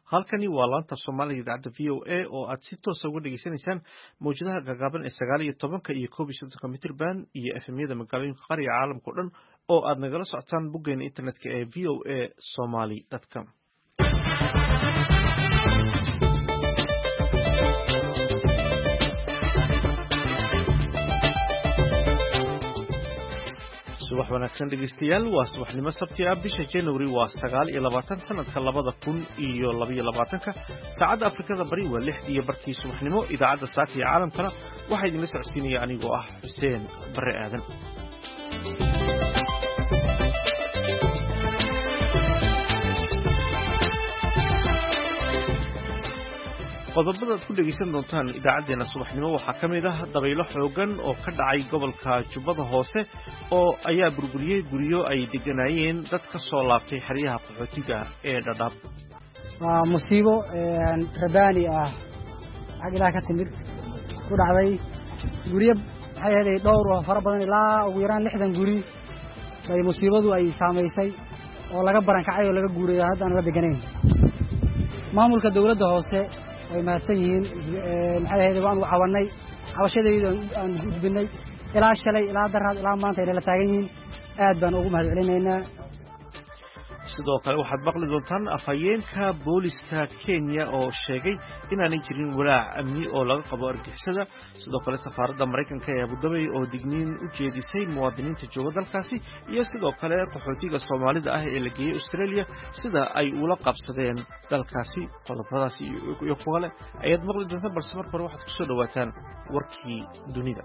halkani waa laanta Soomaaliga idaacada VOA oo aad si toos ah uga dhageysanaysaan mowjadaha gagaaban ee 19 iyo 21 mitir band iyo FM-yada magaalooyinka qaar iyo caalamka oo dhan oo aad nagala socotaan boggeena internetka ee voasomali.com. subax wanaagsan dhegeystayaal waa subaxnimo sabti ah bisha January waa 29 sanadka 2022 saacada Afrikada bari waa 6:00 subaxnimo idaacada saaka ee caalamkana waxa idin la socodsiinaya anigoo ah Xuseen Bare Aadan. qodobada aad ku dhegeysan doontaan idaacadeena subaxnimo waxaa ka mid ah dabaylo xoogan oo ka dhacay gobolka Jubbada Hoose oo ayaa burburiyay guryo ay deganayeen dad ka soo laabtay xeryaha qaxootiga ee Dadaab. waa musiibo rabbaani ah xagila ka timid ku dhacday guryo waxay helayay dhowr oo fara badan ilaa ugu yaraan 60 guri bay musiibadu ay saameysay oo laga barankacay oo laga guuray hadda aan la deganayn. maamulka dawladda hoose way mahadsan yihiin maxay ahayd waan u cawanay cabashadayda aan gudbinay ilaa shalay ilaa daraad ilaa maanta ay la taagan yihiin aad baan ugu mahadcelinaynaa. sidoo kale waxaad maqli doontaan afhayeenka booliska Kenya oo sheegay inaanay jirin walaac amni oo laga qabo argixisada. sidoo kale safaaradda Mareykanka ee Abu Dhabi oo digniin u jeedisay muwaadiniinta jooga dalkaasi iyo sidoo kale qaxootiga Soomaalida ah ee la geeyay Australia sida ay ula qabsadeen dalkaasi. qodobadaasi iyo kale ayaad maqli doontaan balse marka hore waxaad ku soo dhawaataan warkii dunida.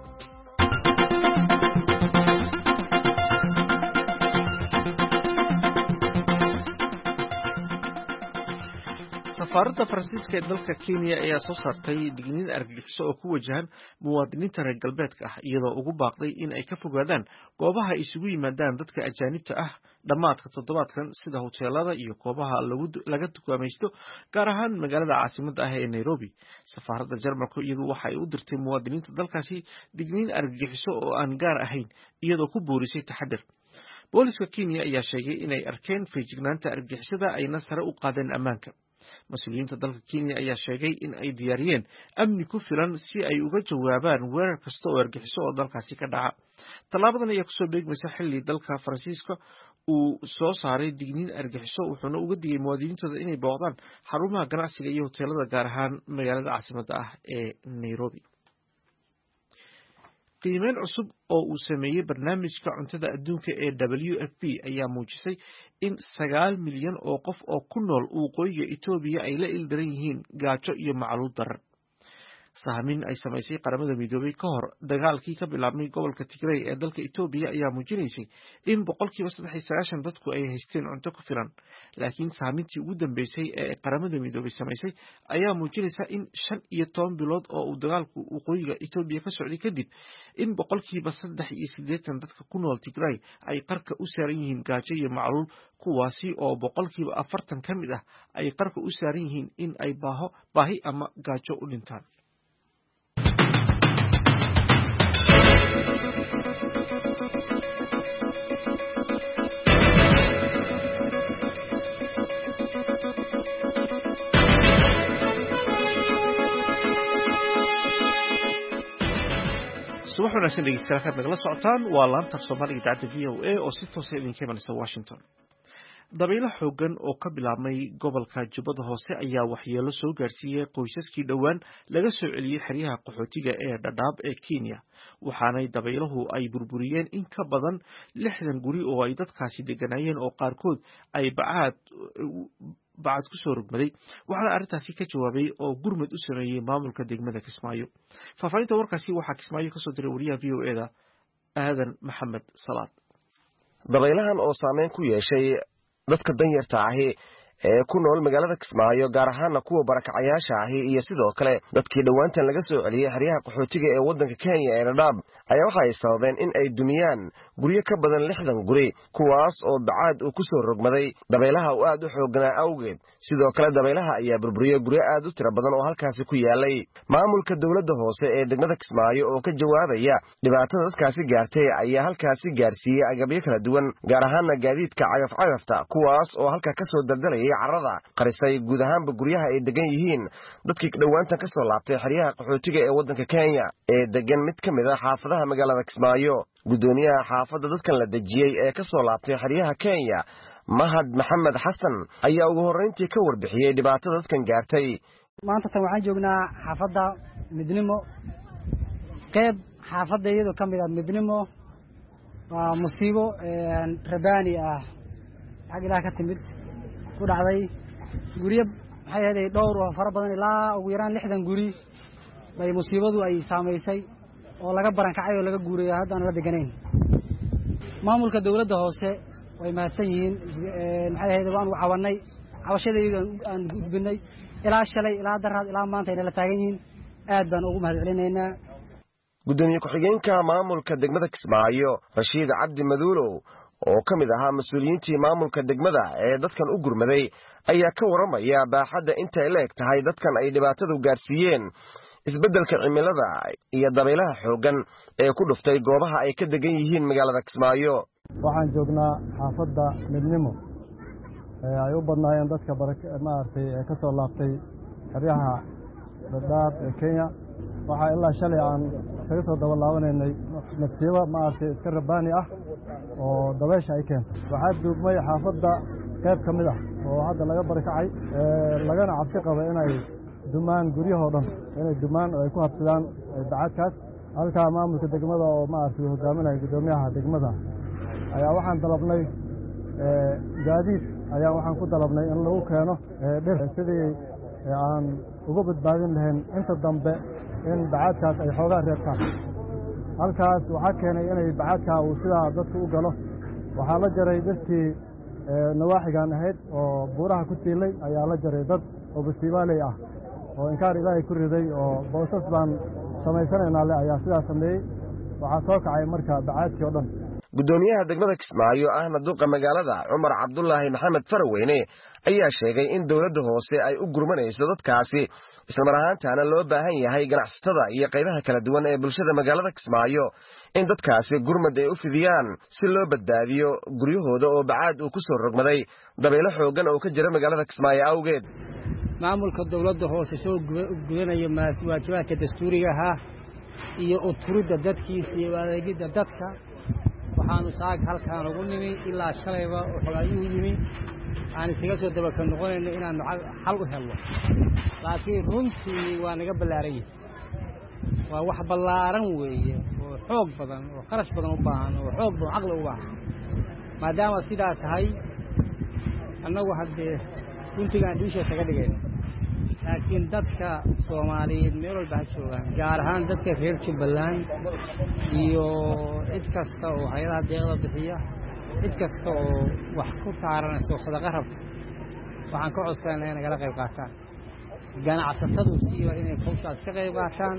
safaaradda Faransiiska ee dalka Kenya ayaa soo saartay digniin argagixiso oo ku wajahan muwaadiniinta reer galbeedka ah iyadoo ugu baaqday in ay ka fogaadaan goobaha ay isugu yimaadaan dadka ajaanibta ah dhamaadka toddobaadkan sida hoteelada iyo goobaha laga dukaamaysto gaar ahaan magaalada caasimadda ah ee Nairobi. safaaradda Jarmalku iyadu waxa ay u dirtay muwaadiniinta dalkaasi digniin argagixiso oo aan gaar ahayn iyadoo ku boorisay taxaddar. booliska Kenya ayaa sheegay inay arkeen feejignaanta argagixisada ayna sare u qaadeen ammaanka. mas'uuliyiinta dalka Kenya ayaa sheegay in ay diyaariyeen amni ku filan si ay uga jawaabaan weerar kasta oo argagixiso oo dalkaasi ka dhaca. talaabadan ayaa kusoo beegmaysa xilli dalka Faransiiska uu soo saaray digniin argagixiso wuxuuna uga digay muwaadiniintooda inay booqdaan xarumaha ganacsiga iyo hoteelada gaar ahaan magaalada caasimadda ah ee Nairobi. qiimeyn cusub oo uu sameeyay barnaamijka cuntada adduunka ee WFP ayaa muujisay in 9 milyan oo qof oo ku nool waqooyiga Itoobiya ay la ildaran yihiin gaajo iyo macluul daran. sahmin ay samaysay qaramada midoobay ka hor dagaalkii ka bilaabmay gobolka Tigray ee dalka Itoobiya ayaa muujinaysay in 93% dadku ay haysteen cunto ku filan. laakiin sahmintii ugu dambeysay ee qaramada midoobay samaysay ayaa muujinaysa in 15 bilood oo uu dagaalku waqooyiga Itoobiya ka socday kadib in 83% dadka ku nool Tigray ay qarka u saaran yihiin gaajo iyo macluul, kuwaasi oo 40% ka mid ah ay qarka u saaran yihiin in ay baahi ama gaajo u dhintaan. subax wanaagsan dhegeystayaal halkaad nagala socotaan waa laanta Soomaaliga idaacada VOA oo si toos ah idinka imanaysa Washington. dabaylo xoogan oo ka bilaabmay gobolka Jubbada Hoose ayaa waxyeelo soo gaarsiiyay qoysaskii dhowaan laga soo celiyay xeryaha qaxootiga ee Dadaab ee Kenya. waxaanay dabayluhu ay burburiyeen in ka badan 60 guri oo ay dadkaasi deganayeen oo qaarkood ay bacad ku soo rogmaday. waxaana arrintaasi ka jawaabay oo gurmad u sameeyay maamulka degmada Kismaayo. faafahinta warkaasi waxaa Kismaayo ka soo diray wariyaha VOA-da Aadan Maxamed Salaad. dabaylahan oo saameyn ku yeeshay dadka danyarta ahi ee ku nool magaalada Kismaayo gaar ahaan kuwa barakacayaasha ahi iyo sidoo kale dadkii dhawaantan laga soo celiyay xeryaha qaxootiga ee wadanka Kenya ee Dadaab ayaa waxa ay sababeen in ay dumiyaan guryo ka badan 60 guri kuwaas oo bacaad uu ku soo rogmaday dabaylaha oo aad u xooganaa awgeed. sidoo kale dabaylaha ayaa burburiyay guryo aad u tiro badan oo halkaasi ku yaalay. maamulka dawladda hoose ee degmada Kismaayo oo ka jawaabaya dhibaatada dadkaasi gaartay ayaa halkaasi gaarsiiyay agabyo kala duwan gaar ahaan gaadiidka cagaf-cagafta kuwaas oo halka ka soo daldalay iyo carrada qarisay guud ahaanba guryaha ay degan yihiin dadkii dhowaantan ka soo laabtay xeryaha qaxootiga ee waddanka Kenya ee degan mid ka mid ah xaafadaha magaalada Kismaayo. Gudoomiyaha xaafadda dadkan la dejiyay ee ka soo laabtay xeryaha Kenya Mahad Maxamed Xasan ayaa ugu horreyntii ka warbixiyay dhibaatada dadkan gaartay. maanta tan waxaan joognaa xaafadda Midnimo qayb xaafadda iyadoo ka mid ah Midnimo waa musiibo rabbaani ah xag ilaa ka timid ku dhacday guriyo maxay ahayd dhowr oo fara badan ilaa ugu yaraan 60 guri bay musiibadu ay saameysay oo laga barankacay oo laga guuray hadda aan la deganayn. maamulka dawladda hoose way mahadsan yihiin maxay ahayd waan u cawanay cabashadayda aan gudbinay ilaa shalay ilaa daraad ilaa maanta inay la taagan yihiin aad baan ugu mahadcelinaynaa. gudoomiye ku-xigeenka maamulka degmada Kismaayo Rashiid Cabdi Maduulow oo ka mid ahaa mas'uuliyiintii maamulka degmada ee dadkan u gurmaday ayaa ka waramaya baaxadda inta ay leeg tahay dadkan ay dhibaatadu gaarsiiyeen isbeddelka cimilada iyo dabaylaha xooggan ee ku dhuftay goobaha ay ka degan yihiin magaalada Kismaayo. waxaan joognaa xaafadda Midnimo ay u badnaayeen dadka maartay ee ka soo laabtay xeryaha dadaab ee Kenya. waxaa ilaa shalay aan isaga soo daba laabanaynay masiibo maartay iska rabbaani ah oo dabaysha ay keentay. waxaa duubmay xaafadda qayb ka mid ah oo hadda laga barakacay lagana cabsi qabo inay dumaan guryahoo dhan inay dumaan oo ay ku habsadaan bacadkaas. halkaa maamulka degmada oo maartay hogaaminaya gudoomiyaha degmada ayaa waxaan dalabnay gaadiid ayaa waxaan ku dalabnay in lagu keeno dhir sidii aan uga badbaadin lahayn inta dambe in bacadkaas ay xoogaa reebtaan. halkaas waxaa keenay inay bacadkaa uu sidaa dadku u galo. waxaa la jaray dadkii nawaaxigan ahayd oo buuraha ku tiilay ayaa la jaray dad oo basiibaaley ah oo inkaar ilaahay ku riday oo boosas baan samaysanaynaa le ayaa sidaa sameeyey. waxaa soo kacay marka bacadkii oo dhan. gudoomiyaha degmada Kismaayo ahna duqa magaalada Cumar Cabdullaahi Maxamed Faraweyne ayaa sheegay in dawladda hoose ay u gurmanayso dadkaasi isla mar ahaantaana loo baahan yahay ganacsatada iyo qaybaha kala duwan ee bulshada magaalada Kismaayo in dadkaasi gurmad ay u fidiyaan si loo badbaadiyo guryahooda oo bacaad uu ku soo rogmaday dabaylo xooggan oo ka jira magaalada Kismaayo awgeed. maamulka dawladda hoose soo gudanaya waajibaadka dastuuriga ah iyo u turidda dadkiisa iyo adeegida dadka. waxaanu saag halkaan ugu nimi ilaa shalayba xogaayuhu yimi aan isaga soo dabaka noqonayno inaan xal u helno. laakiin runtii waa naga ballaaran yahay. waa wax ballaaran weeye oo xoog badan oo kharash badan u baahan oo xoog badan caqli u baahan. maadaama sidaa tahay annagu haddee runtigaan dhiisha isaga dhigayno. laakiin dadka Soomaaliyeed meel walba ha joogaan gaar ahaan dadka reer Jubbaland iyo cid kasta oo hay'adaha deeqda bixiya cid kasta oo wax ku taaranayso sadaqa rabta waxaan ka codsanaynaa inay nagala qayb qaataan. ganacsatadu siiba inay hawshaas ka qayb qaataan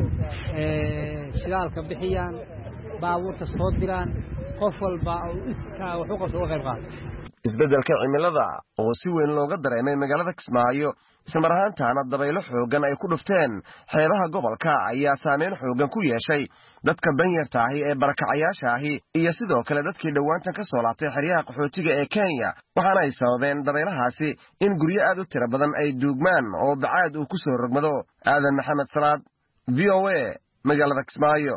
shidaalka bixiyaan baabuurta soo diraan qof walba oo iskaa wax u qabto uga qayb qaato. isbeddelka cimilada oo si weyn looga dareemay magaalada Kismaayo isla mar ahaantaana dabaylo xooggan ay ku dhufteen xeebaha gobolka ayaa saameyn xooggan ku yeeshay dadka danyarta ahi ee barakacayaasha ahi iyo sidoo kale dadkii dhowaantan ka soo laabtay xeryaha qaxootiga ee Kenya. waxaana ay sababeen dabaylahaasi in guryo aad u tiro badan ay duugmaan oo bacaad uu ku soo rogmado. Aadan Maxamed Salaad VOA magaalada Kismaayo.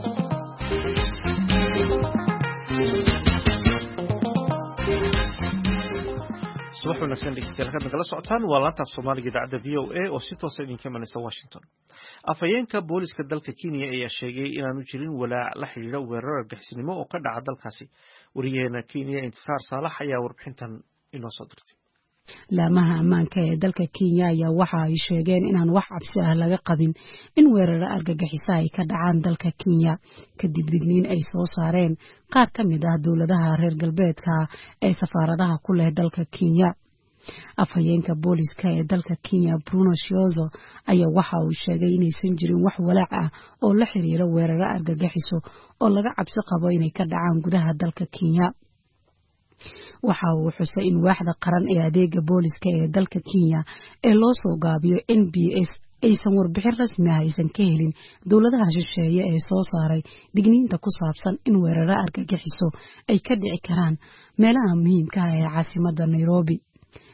subax wanaagsan dhegeystayaal halkaad nagala socotaan waa laanta af Soomaaliga idaacadda VOA oo si toos ah idinka imanaysa Washington. afhayeenka booliska dalka Kenya ayaa sheegay inaanu jirin walaac la xiriira weerar argagixisnimo oo ka dhaca dalkaasi. wariyaheena Kenya Intisaar Saalax ayaa warbixintan inoo soo dirtay. laamaha ammaanka ee dalka Kenya ayaa waxa ay sheegeen inaan wax cabsi ah laga qabin in weeraro argagixisa ay ka dhacaan dalka Kenya kadib digniin ay soo saareen qaar ka mid ah dawladaha reer galbeedka ee safaaradaha ku leh dalka Kenya. afhayeenka booliska ee dalka Kenya Bruno Shiozo ayaa waxa uu sheegay inaysan jirin wax walaac ah oo la xiriira weeraro argagixiso oo laga cabsi qabo inay ka dhacaan gudaha dalka Kenya. waxa uu xusay in waaxda qaran ee adeega booliska ee dalka Kenya ee loo soo gaabiyo NBS aysan warbixin rasmi ah aysan ka helin dawladaha shisheeye ee soo saaray digniinta ku saabsan in weeraro argagixiso ay ka dhici karaan meelaha muhiimka ah ee caasimadda Nairobi.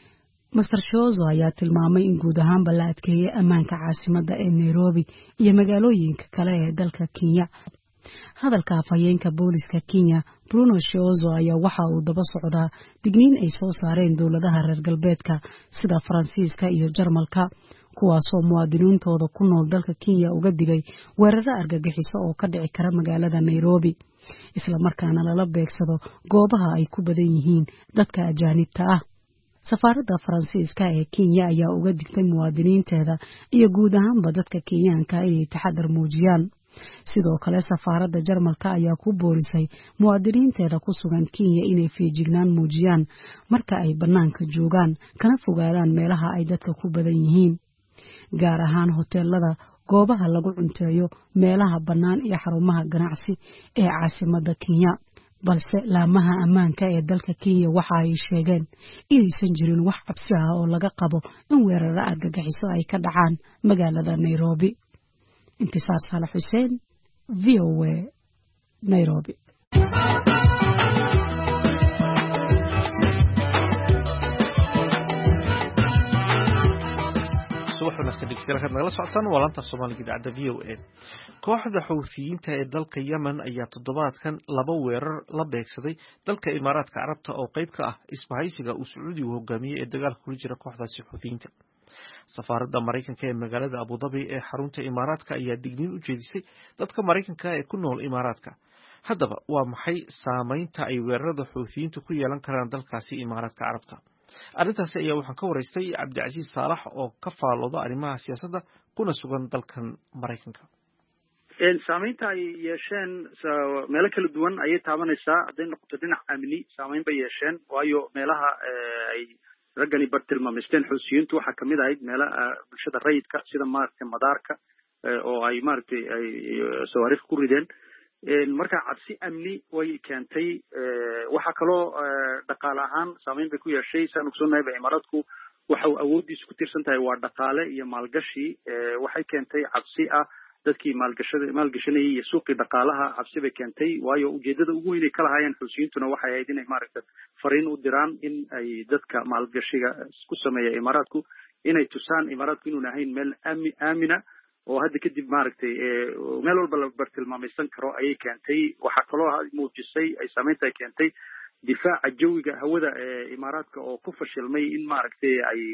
Mr. Shozo ayaa tilmaamay in guud ahaanba la adkeeyay ammaanka caasimadda ee Nairobi iyo magaalooyinka kale ee dalka Kenya. Hadalka afhayeenka booliska Kenya Bruno Shozo ayaa waxa uu daba socdaa digniin ay soo saareen dowladaha reer galbeedka sida Faransiiska iyo Jarmalka kuwaasoo muwaadiniintooda ku nool dalka Kenya uga digay weeraro argagixiso oo ka dhici kara magaalada Nairobi isla markaana lala beegsado goobaha ay ku badan yihiin dadka ajaanibta ah. Safaaradda Faransiiska ee Kenya ayaa uga digtay muwaadiniinteeda iyo guud ahaanba dadka Kenyaanka inay taxadar muujiyaan. Sidoo kale safaaradda Jarmalka ayaa ku boorisay muwaadiniinteeda ku sugan Kenya inay feejignaan muujiyaan marka ay banaanka joogaan kana fogaadaan meelaha ay dadka ku badan yihiin, gaar ahaan hoteelada, goobaha lagu cunteeyo, meelaha bannaan iyo xarumaha ganacsi ee caasimadda Kenya. balse laamaha ammaanka ee dalka Kenya waxa ay sheegeen inaysan jirin wax cabsi ah oo laga qabo in weeraro argagixiso ay ka dhacaan magaalada Nairobi. Intisaar Saalax Xuseen, VOA, Nairobi. nagala socotaan waa laanta Soomaaliga idaacada VOA. Kooxda Xuuthiyiinta ee dalka Yemen ayaa toddobaadkan laba weerar la beegsaday dalka Imaaraadka Carabta oo qayb ka ah isbahaysiga uu Sacuudigu hogaamiyay ee dagaalka kula jira kooxdaasi Xuuthiyiinta. Safaaradda Mareykanka ee magaalada Abu Dhabi ee xarunta Imaaraadka ayaa digniin u jeedisay dadka Mareykanka ee ku nool Imaaraadka. Haddaba waa maxay saameynta ay weerarada Xuuthiyiintu ku yeelan karaan dalkaasi Imaaraadka Carabta? arrintaasi ayaa waxaan ka waraystay Cabdicasiis Saalax oo ka faalooda arrimaha siyaasadda kuna sugan dalkan Mareykanka. Saameynta ay yeesheen meelo kala duwan ayay taabanaysaa. hadday noqoto dhinac amni saameyn bay yeesheen, waayo meelaha ay raggani bartilmaameysteen Xuuthiyiintu waxaa kamid ahayd meelaha bulshada rayidka sida maaragtay madaarka oo ay maaragtay ay sawaariikh ku rideen. marka cabsi amni way keentay. waxa kaloo dhaqaale ahaan saameyn bay ku yeeshay. saan ogsoonahay Imaaraadku waxa uu awoodiisu ku tiirsan tahay waa dhaqaale iyo maalgashi. waxay keentay cabsi ah dadkii maalgashanayay iyo suuqii dhaqaalaha cabsi bay keentay, waayo ujeedada ugu weyn ay ka lahaayeen Xuuthiyiintuna waxay ahayd inay maaragtay fariin u diraan in ay dadka maalgashiga ku sameeya Imaaraadku inay tusaan Imaaraadku inuu ahayn meel aamina oo hadda kadib maaragtay meel walba la bartilmaamaysan karo ayay keentay. waxaa kaloo muujisay ay saameynta ay keentay difaaca jawiga hawada ee Imaaraadka oo ku fashilmay in maaragtay ay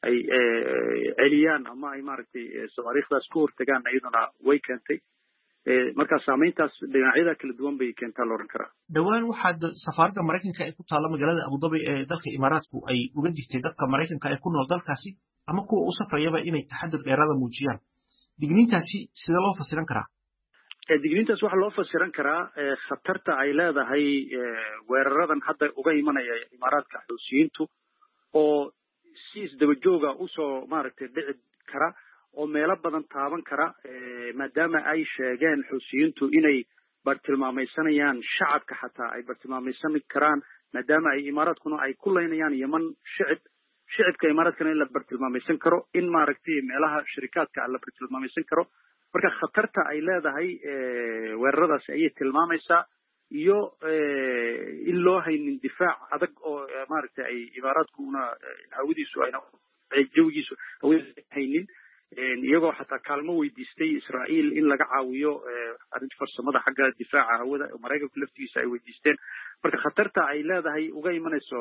celiyaan ama ay maaragtay sawaariikhdaas ku hortagaan iyaduna way keentay. marka saameyntaas dhinacyada kala duwan bay keentaa la oran karaa. dhawaan waxaa safaaradda Mareykanka ee ku taala magaalada Abu Dhabi ee dalka Imaaraadku ay uga digtay dadka Mareykanka ee ku nool dalkaasi ama kuwa u safrayaba inay taxadar dheeraad ah muujiyaan. digniintaasi sida loo fasiran karaa? digniintaas waxaa loo fasiran karaa khatarta ay leedahay weeraradan hadda uga imanaya Imaaraadka Xuuthiyiintu oo si isdaba jooga usoo maaragtay dhici kara oo meelo badan taaban kara, maadaama ay sheegeen Xuuthiyiintu inay bartilmaamaysanayaan shacabka, xataa ay bartilmaamaysan karaan maadaama ay Imaaraadkuna ay ku leynayaan Yemen shicibka Imaaraadkana in la bartilmaamaysan karo, in maaragtay meelaha shirikaadka la bartilmaamaysan karo. marka khatarta ay leedahay weeraradaas ayay tilmaamaysaa, iyo in loo haynin difaac adag oo maaragtay ay Imaaraadkuna hawadiisu ayna jawigiisu haynin, iyagoo xataa kaalmo weydiistay Israa'iil in laga caawiyo arrinta farsamada xagga difaaca hawada oo Mareykanku laftigiisa ay weydiisteen. marka khatarta ay leedahay uga imanayso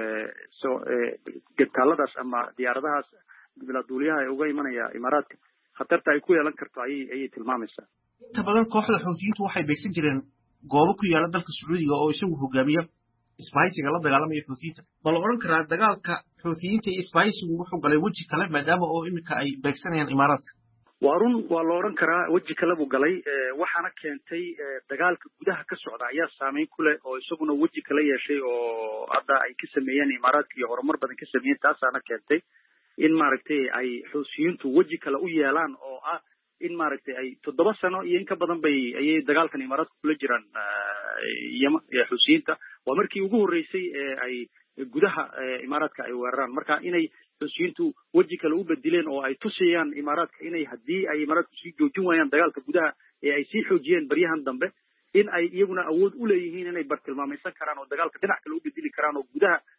gantaaladaas ama diyaaradahaas bilaaduuliyaha ee uga imanaya Imaaraadka, khatarta ay ku yeelan karto ayay tilmaamaysaa. inta badan kooxda Xuuthiyiintu waxay beegsan jireen goobo ku yaala dalka Sacuudiga oo isagu hogaamiya isbahaysiga la dagaalamaya Xuuthiyiinta. ma la oran karaa dagaalka Xuuthiyiinta iyo isbahaysigu wuxuu galay weji kale maadaama oo iminka ay beegsanayaan Imaaraadka? waa la oran karaa weji kale buu galay. waxaana keentay dagaalka gudaha ka socda ayaa saameyn ku leh oo isaguna weji kale yeeshay oo hadda ay ka sameeyeen Imaaraadka iyo horumar badan ka sameeyeen. taasaana keentay in maaragtay ay Xuuthiyiintu weji kale u yeelaan oo ah in maaragtay ay 7 sano iyo in ka badan ayay dagaalkan Imaaraadka kula jiraan Xuuthiyiinta. waa markii ugu horeysay ay gudaha Imaaraadka ay weeraraan. marka inay Xuuthiyiintu weji kale u bedileen oo ay tusiyaan Imaaraadka inay haddii ay Imaaraadku sii joojin waayaan dagaalka gudaha ee ay sii xoojiyeen baryahan dambe, in ay iyaguna awood u leeyihiin inay bartilmaamaysan karaan oo dagaalka dhinac kale u bedeli karaan oo gudaha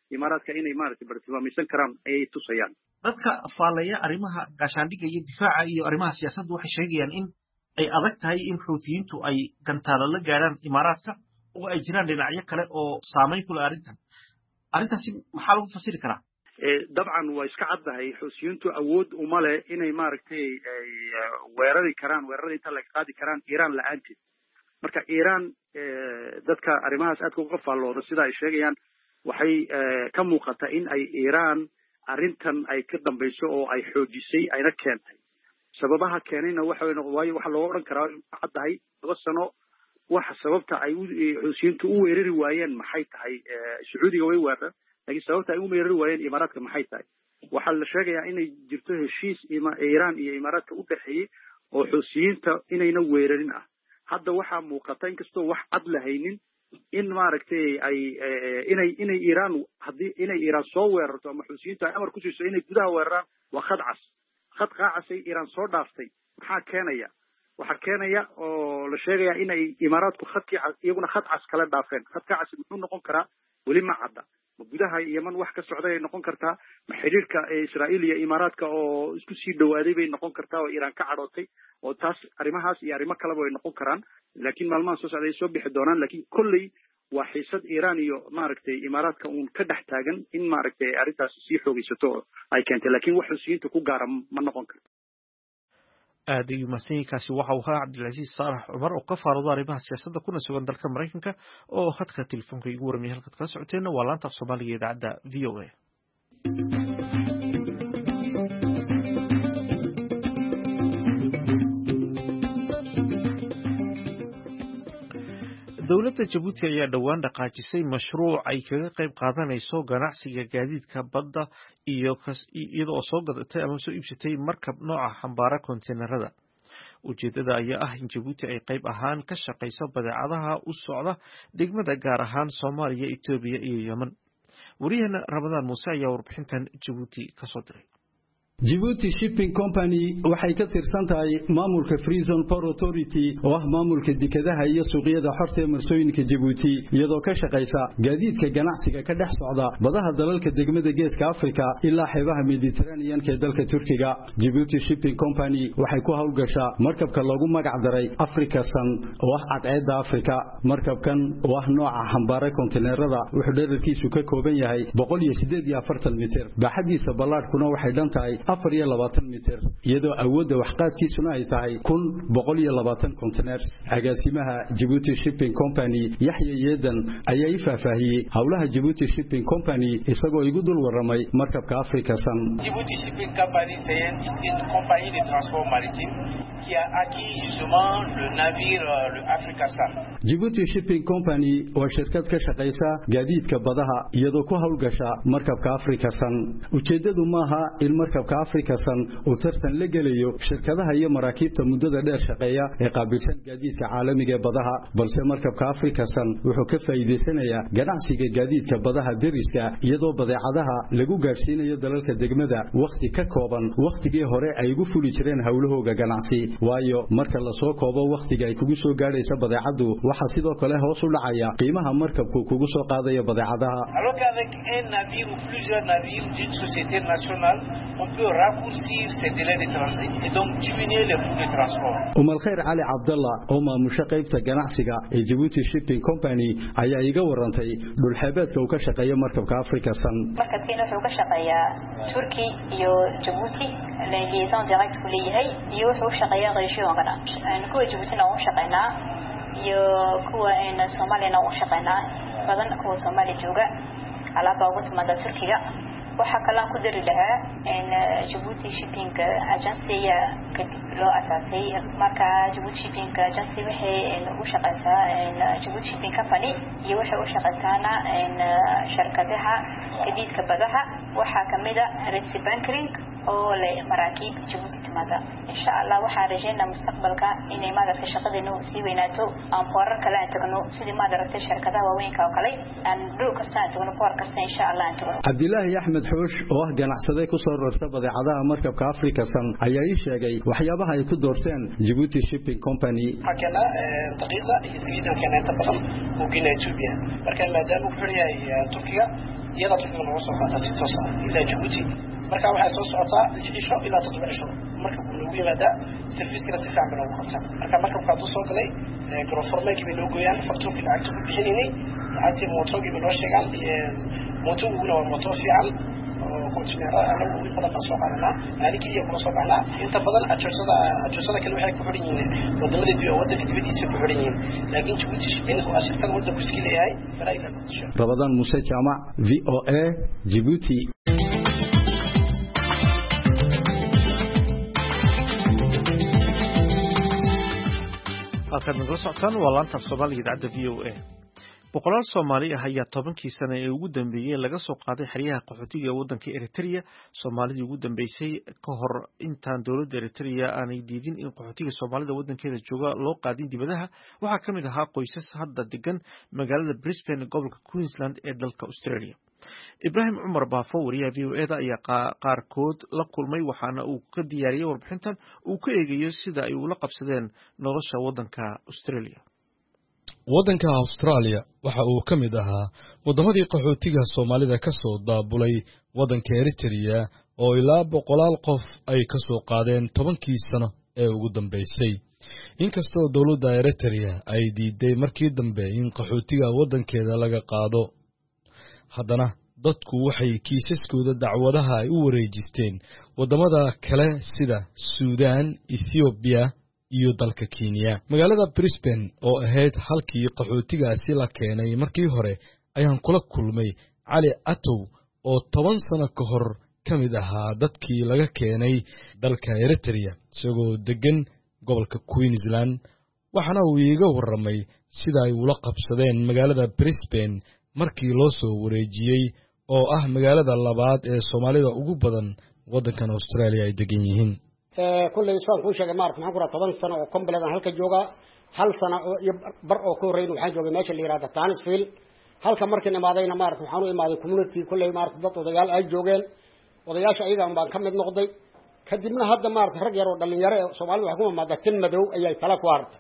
imaaraadka inay maaragtay bartilmaamaysan karaan ayay tusayaan. dadka faallaya arrimaha gaashaandhigga iyo difaaca iyo arrimaha siyaasadda waxay sheegayaan in ay adag tahay in xuutiyiintu ay gantaalo la gaaraan imaaraadka oo ay jiraan dhinacyo kale oo saamayn ku leh arrintaasi maxaa lagu fasiri karaa? dabcan waa iska caddahay xuutiyiintu awood uma leh inay maaragtay weerari karaan weerarada inta laga qaadi karaan iiraan la-aanteed. marka iiraan dadka arrimahaas aadka uga faallooda sida ay sheegayaan waxay ka muuqata in ay iiraan arrintan ay ka dambayso oo ay xoojisay ayna keentay. sababaha keenayna waayo waxa looga odhan karaa caddahay 2 sano waxa sababta ay xuutiyiintu u weerari waayeen maxay tahay. sacuudiga way weerareen laakiin sababta ay u weerari waayeen imaaraadka maxay tahay. waxaa la sheegayaa inay jirto heshiis iiraan iyo imaaraadka u dhexeeyey oo xuutiyiinta inayna weerarin ah. hadda waxaa muuqata inkastoo wax cad lahaynin in maaragtay ay inay iiraan inay iiraan soo weerarto ama xuutiyiintu ay amar ku siiso inay gudaha weeraraan waa khad qaacasay iiraan soo dhaaftay. waxaa keenaya oo la sheegaya inay imaaraadku iyaguna khad cas kala dhaafeen. khadka cas muxuu noqon karaa weli ma cadda. ma gudaha yeman wax ka socday ay noqon kartaa, ma xiriirka Israa'iil iyo imaaraadka oo isku sii dhawaaday bay noqon kartaa oo iiraan ka cadhootay, oo taas arrimahaas iyo arrimo kaleba way noqon karaan. laakiin maalmahan soo socday soo bixi doonaan. laakiin kolley waa xiisad iiraan iyo maaragtay imaaraadka uun ka dhex taagan in maaragtay arrintaas sii xoogaysato ay keentay. laakiin wax xuutiyiinta ku gaara ma noqon karto. aad ayuu mahadsanyahinkaasi waxa uu ahaa cabdilcasiis saalax cumar oo ka faalooda arrimaha siyaasadda kuna sugan dalka Maraykanka oo khadka telefoonka igu warramiyay. halkaad kala socoteenna waa laanta af Soomaaliga idaacadda VOA. dowladda Jabuuti ayaa dhowaan dhaqaajisay mashruuc ay kaga qayb qaadanayso ganacsiga gaadiidka badda iyada oo soo gadatay ama soo iibsatay markab nooca xambaara konteenarada. ujeedada ayaa ah in Jabuuti ay qayb ahaan ka shaqayso badeecadaha u socda degmada gaar ahaan Soomaaliya, Itoobiya iyo Yemen. wariyahana Ramadaan Muuse ayaa warbixintan Jabuuti ka soo diray. Djibouti Shipping Company waxay ka tirsan tahay maamulka Free Zone Port Authority oo ah maamulka dekedaha iyo suuqyada xorta ee marsooyinka Djibouti iyadoo ka shaqeysa gaadiidka ganacsiga ka dhex socda badaha dalalka degmada Geeska Afrika ilaa xeebaha Mediterranean ee dalka Turkiga. Djibouti Shipping Company waxay ku hawlgashaa markabka lagu magac daray Africa Sun oo ah cadceedda Afrika. markabkan oo ah nooca xambaara konteenarada wuxuu dhererkiisu ka kooban yahay 148 mitir, baaxadiisa ballaadhkuna waxay dhan tahay 24 mitir, iyadoo awoodda waxqaadkiisuna ay tahay 120 containers. agaasimaha Djibouti Shipping Company Yahya Yedan ayaa faahfaahiyay hawlaha Djibouti Shipping Company isagoo igu dul waramay markabka Africa Sun. Djibouti Shipping Company c'est une compagnie de transport maritime qui a acquis justement le navire le Africa Sun. Djibouti Shipping Company waa shirkad ka shaqeysa gaadiidka badaha iyadoo ku hawlgasha markabka Africa Sun. ujeedadu maaha in markabka Africa Sun uu tartan la gelayo shirkadaha iyo maraakiibta muddada dheer shaqeeya ee qaabilsan gaadiidka caalamiga ee badaha, balse markabka Africa Sun wuxuu ka faa'iideysanayaa ganacsiga gaadiidka badaha deriska iyadoo badeecadaha lagu gaarsiinayo dalalka degmada waqti ka kooban waqtigii hore ay ugu fuli jireen hawlahooga ganacsi. waayo marka la soo koobo waqtiga ay kugu soo gaaraysa badeecadu waxa sidoo kale hoos u dhacaya qiimaha markabku kugu soo qaadayo badeecadaha. Alors qu'avec un navire ou plusieurs navires d'une société nationale, on peut raccourcir ces délais de transit et donc diminuer les coûts de transport. Khair Ali Abdullah oo maamusha qaybta ganacsiga ee Djibouti Shipping Company ayaa iga warantay dhul xeebeedka uu ka shaqeeyo markabka Africa Sun. markabkiina wuxuu ka shaqeeyaa Turki iyo Djibouti liaison direct ku leeyahay iyo wuxuu shaqeeyaa regionka dhan kuwa Djiboutina uu shaqeynaa iyo kuwa Soomaaliya uu shaqeynaa badan kuwa Soomaali jooga alaaba ugu timaada Turkiga. waxa kale ku dari lahaa in Djibouti Shipping Agency kadib loo asaasay marka Djibouti Shipping Agency waxay u shaqeysaa Djibouti Shipping Company iyo waxay u shaqeysaana shirkadaha gaadiidka badaha waxa kamid ah Red Sea Bunkering oo leh maraakiib Djibouti timaada. insha Allah waxaan rajaynaa mustaqbalka inay maadarka shaqadeenu sii weynaato aan poorar kale aan tagno sidii maadarka shirkadaha waaweynka oo kale aan dhul kasta aan tagno poor kasta insha Allah aan tagno. Abdullahi Ahmed Xoosh oo ah ganacsade ku soo rarta badeecadaha markabka Africa Sun ayaa ii sheegay waxyaabaha ay ku doorteen Djibouti Shipping Company. hakana daqiiqa iyo saliida kana inta badan u gina Ethiopia marka maadaama uu xiriyahay Turkiga iyada turkiga noo soo qaata si toos ah ilaa Djibouti marka waxay soo socotaa cisho ilaa 7 cisho marka uu nagu yimaada service-ka si fiican loo qabtaa marka ka soo galay groformeki bay loo gooyaan factory lacagta ku bixinayay lacagtii mootoogi bay noo sheegaan mootoogu waa mooto fiican oo kontineera anagu in badan soo qaadana aniga ku soo baxna inta badan ajoosada kale waxay ku xiran yihiin wadamada wadanka dibadiisa ku xiran yihiin laakiin Djibouti shaqeyn oo shirkad wadanku iska leeyahay faraayda Ramadan Musa Jama VOA Djibouti halkaad nagala socotaan waa laanta Soomaaliga idaacadda VOA boqolaal Soomaali ah ayaa 10kii sano ee ugu dambeeyay laga soo qaaday xeryaha qaxootiga ee waddanka Eritrea Soomaalidii ugu dambeysay ka hor intaan dowladda Eritrea aanay diidin in qaxootiga Soomaalida waddankeeda jooga loo qaadin dibadaha waxaa ka mid ahaa qoysas hadda degan magaalada Brisbane gobolka Queensland ee dalka Australia Ibrahim Umar Baafo wariyaha VOA-da ayaa qaarkood la kulmay waxaana uu ka diyaariyay warbixintan uu ka eegayo sida ay ula qabsadeen nolosha waddanka Australia waddanka Australia waxa uu ka mid ahaa wadamadii qaxootiga Soomaalida ka soo daabulay waddanka Eritrea oo ilaa 100 qof ay ka soo qaadeen 10kii sano ee ugu dambeysay inkastoo dawladda Eritrea ay diiday markii dambe in qaxootiga waddankeeda laga qaado haddana dadku waxay kiisaskooda dacwadaha ay u wareejisteen wadamada kale sida Suudaan, Ethiopia iyo dalka Kenya. Magaalada Brisbane oo ahayd halkii qaxootigaasi la keenay markii hore ayaan kula kulmay Cali Atow oo 10 sano ka hor kamid ahaa dadkii laga keenay dalka Eritrea isagoo degan gobolka Queensland waxaana uu iiga warramay sida ay ula qabsadeen magaalada Brisbane markii loo soo wareejiyay oo ah magaalada labaad ee Soomaalida ugu badan waddankan Australia ay degan yihiin كل إنسان كل شيء معرف معقولة طبعا سنة وكم بلد هلك جوجا هل سنة برء كورين وحاجة جوجا ماشي اللي راد تانسفيل هل كمركن ما ذينا معرف محانو ما ذي كوميونتي كل معرف ضبط وضيال أي جوجين وضياش أيضا ما كم نقضي كدمنا هذا معرف رجع رو دل يرى سوالف الحكومة ما ذكين مدو أي ثلاث وارد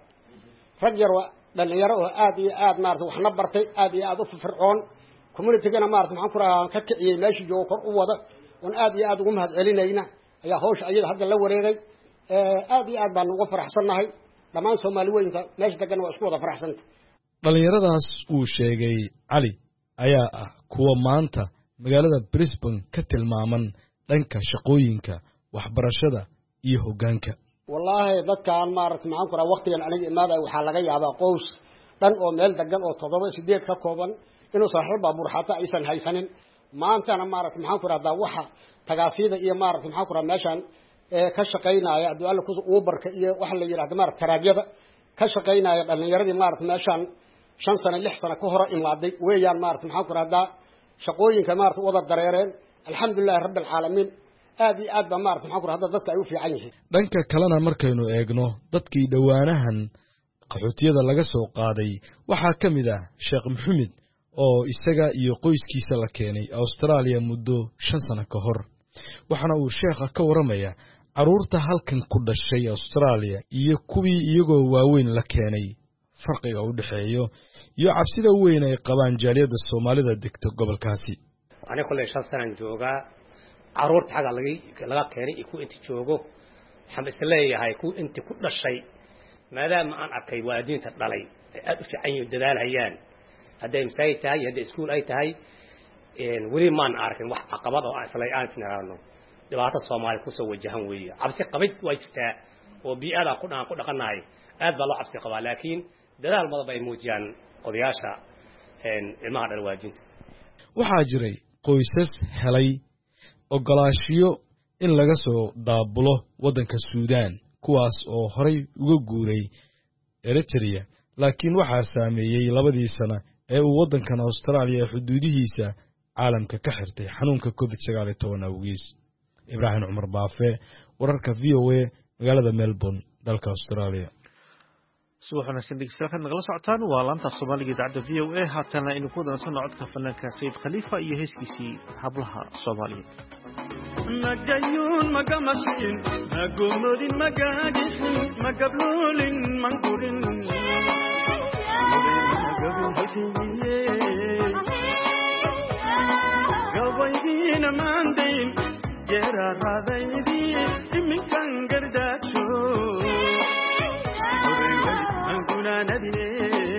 رجع رو دل يرى آدي معرف وحنا برتي آدي في فرعون كوميونتي كنا معرف معقولة كك ماشي جو كر ووضع ونآدي قوم هذا علينا يا هوش أيضا هذا لو وريغي آدي بان وفرح صنعي دمان سوماليين ماشي دقن واسكوda faraxsanta dhalinyaradaas uu sheegay Cali ayaa ah kuwa maanta magaalada Brisbane ka tilmaaman dhanka shaqooyinka waxbarashada iyo hoggaanka wallahi dadkaan maaragtay maxaan ku raa waqtigan aniga imaada waxa laga yaabaa qoys dhan oo meel degan oo 7-8 ka kooban inuu saaxiib baabuur xataa aysan haysanin maantana maaragtay maxaan ku raahdaa waxa tagaasida iyo maaragtay maxaan ku raa meeshan ka shaqeynaya du'aal ku Uber-ka iyo wax la yiraahdo maaragtay taraajada ka shaqeynaya dhalinyaradii maaragtay meeshan 5 sano 6 sano ka hor imaaday weeyaan maaragtay maxaan ku raahdaa shaqooyinka maaragtay wada dareereen alxamdulillah rabbil caalamiin aad ba maaragtay maxaan ku raahdaa dadka ay u fiican yihiin dhanka kalena markaynu eegno dadkii dhawaanahan qaxootiyada laga soo qaaday waxa kamid ah Sheekh Maxamed oo isaga iyo qoyskiisa la keenay Australia muddo 5 sano ka hor waxana uu sheekha ka waramaya caruurta halkan ku dhashay Australia iyo kuwii iyagoo waaweyn la keenay farqiga u dhaxeeyo iyo cabsida weyn ay qabaan jaaliyada Soomaalida degto gobolkaasi ana kulay 5 sano jooga caruurta xaga laga keenay ku inta joogo waxaan isleeyahay ku inta ku dhashay maadaama aan arkay waalidiinta dhalay aad u fiican yihiin dadaalhayaan hadday masaajid tahay hadday iskuul ay tahay weli maan arkin wax caqabad oo aslay aan tinaraano dhibaato Soomaali ku soo wajahan weeye cabsi qabid way jirtaa oo bi'ada ku dhaqanaay aad baa loo cabsi qabaa laakiin dadaal madaba ay muujiyaan odayaasha ilmaha dhalwaajinta waxaa jiray qoysas helay ogolaashiyo in laga soo daabulo waddanka Suudaan kuwaas oo horay uga guuray Eritrea laakiin waxaa saameeyay 2 sano ee uu waddankan Australia xuduudihiisa caalamka ka xirtay xanuunka COVID-19 awgiis Ibrahim Umar Baafe wararka VOA magaalada Melbourne dalka Australia subax wanaagsan dhegeystayaal nagala socotaan waa laanta Soomaaliga idaacadda VOA haatana inuu ku dansan codka fanaanka Said Khalifa iyo heeskiisii hablaha Soomaaliyeed magayun magamashin magumudin magagixin magablulin mangurin كمان جرى راضيدي من كان قرداتشو أنكونا نبي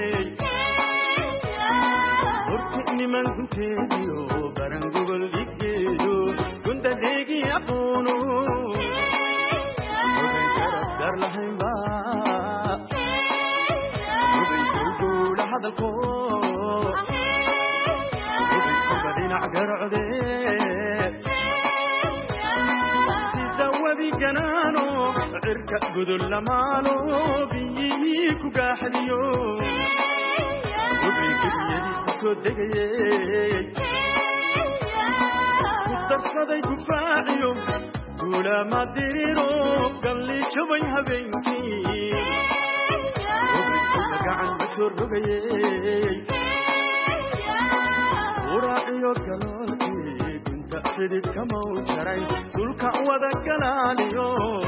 ورتني من كنت ديو برنجو بالجيدو كنت ديجي أقولو دار لهم با وبيقولوا لهذا الكون وبعدين عقر عدي جنانو عرك قدل مالو بييكو قاحديو وبيكر يدي تصدقي وترصدي كفاعيو ولا ما ديرو قال لي شوي هبنكي وبيكر عن بشر رقي وراعيو قالولكي تأخذ كما وشري تلك وذا كلاليو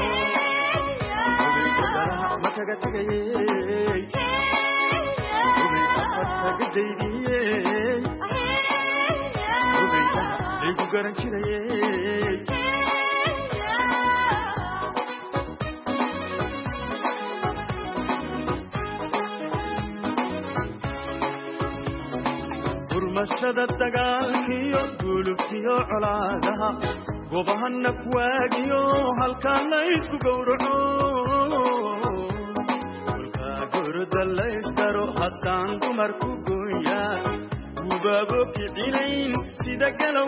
وبيقدرها ما تقتقي وبيقدرها قديدي وبيقدرها ليقدرن شري مشهد الدقالكيو قلوبكيو علادها قوبها النكواقيو هل كان ليسكو قورعو قلقا قرد الليسترو حسان دمركو قويا وبابوك عينين سيدك لو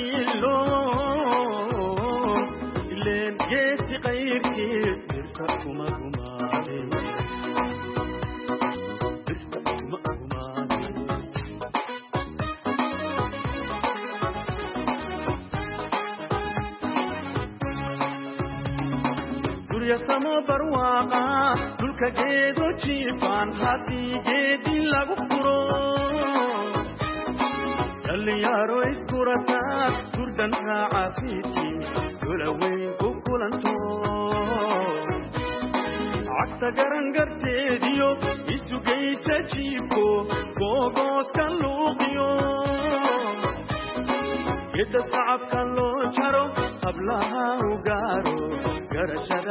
قديلون اللين جيسي غيركي ارتقو مقوماتي يسمو برواقا دلك جيدو جيفان هاتي جيدي لغفرو يلي يارو اسكورتا تردن عافيتي دولوين كوكولانتو عكتا غرنغر تيديو اسو جيسا جيبو كوغوس كاللوقيو يدا صعب كاللو جارو قبلها وقارو قرشد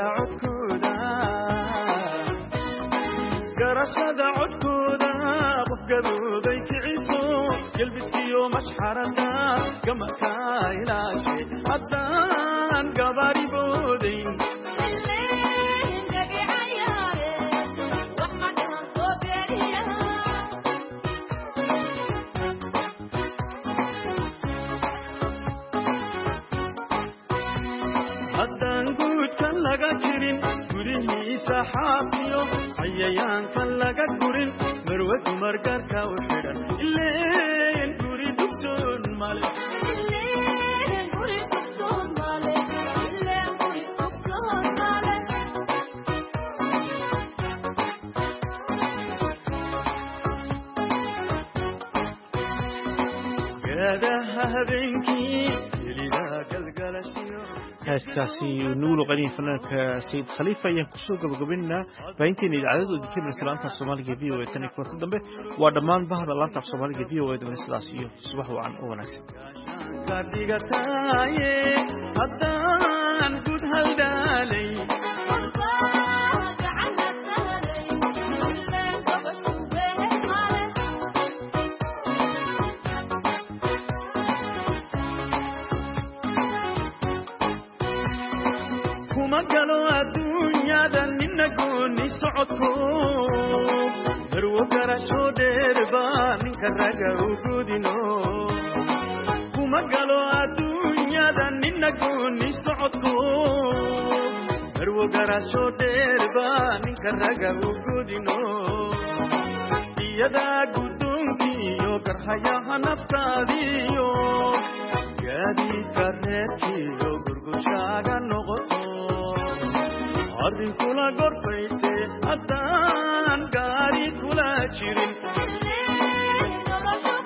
عدكودا بفقدو بيك عيسو يلبس كيو مشحرتا كما كايلاشي حدان قباري بودين jirin gurihiisa xaafiyo xayayaan kan laga gurin marwad margarka u xidhan ileen guri dugsoon male gaadaha habeenkii ilidaa galgalashiyo heeskaasi nuulo qaniin fanaanka sayid khaliifa ayaan kusoo gabagabaynaa baahinteena idaacadooda ka midaysa laanta af soomaaliga v o a tan iyo kulanti dambe waa dhammaan bahda laanta af soomaaliga v o a dana sidaas iyo subax wacan oo wanaagsan magalo adduunyada nina gooni socodko marwo garasho dheerba ninka raga u gudino kumagalo adduunyada nina gooni socodko marwo garasho dheerba ninka raga u gudino iyada guddoonkiyo garhayaha naftaadiyo gaadiidka reerkiyo gurgushaaga noqoto arrin kula gorfayse haddaan gaari kula jirin